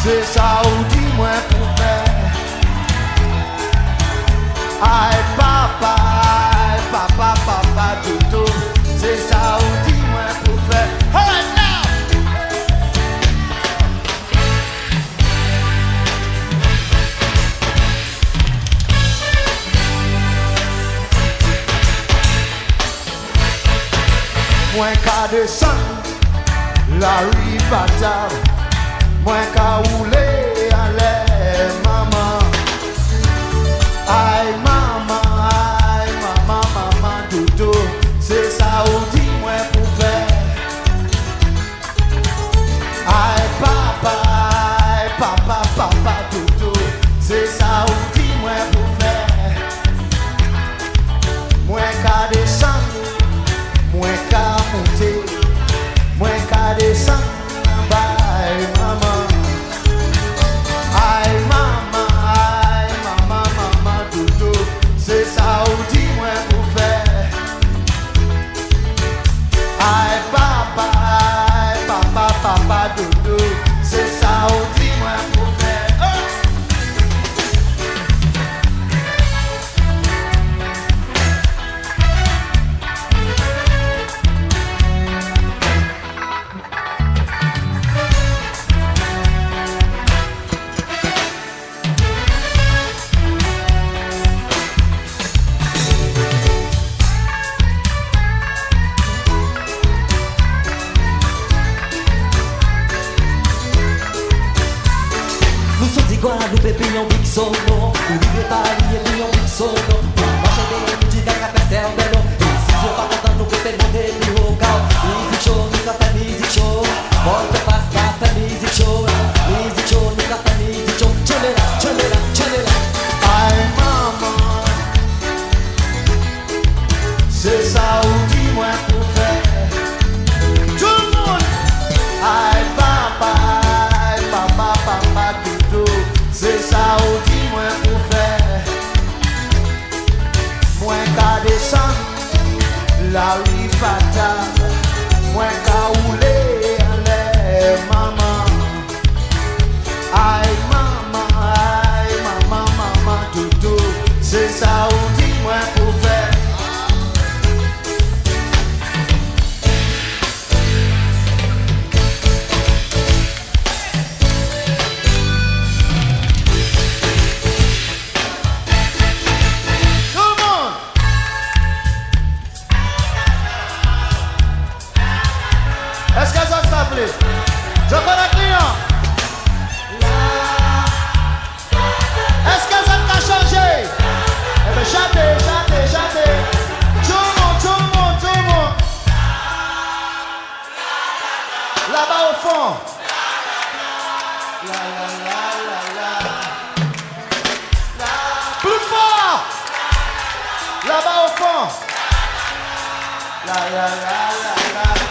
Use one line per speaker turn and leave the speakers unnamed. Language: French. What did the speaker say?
c'est ça ou dis-moi pour faire. Aïe papa, toto, c'est ça ou dis-moi pour faire. Alright now. Moins qu'à descendre la rive à table, moins qu'à rouler à l'air, maman. Aïe maman, dodo, c'est ça ou dis-moi pour faire. Aïe papa, dodo, c'est ça ou dis-moi pour faire. Moins qu'à descendre, moins qu'à monter, moins qu'à descendre. Bye, maman. Aïe, maman, dodo, c'est ça ou dis-moi pour faire. Aïe, papa, dodo, c'est ça ou dis-moi pour faire. Oh!
Guadalupe piglion big sono, Italia piglion big sono, ma c'è dei musica che pestel bello, si si fa cantando che per te di local, easy show, nunca tá easy show, pode passar tá easy show, nunca tá easy show, chalera.
Aïe maman, c'est ça ou dis-moi pour faire. Tout le monde. Aïe papa, dodo, c'est ça ou dis-moi pour faire. Moins qu'à descendre la rive à table, moins qu'à rouler en l'air, maman. Aïe maman, dodo, c'est ça ou dis-moi pour faire. Est-ce que ça s'appelle? Je connais le client. Est-ce que ça t'a changé? Eh bien, chantez. Tout le monde. Là-bas au fond. Plus fort. Là-bas au fond. La.